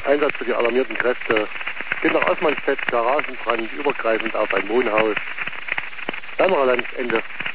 Einsatz für die alarmierten Kräfte. Kinder Osmanstedt, Garagenbrand, übergreifend auf ein Wohnhaus. Dammerlandsende.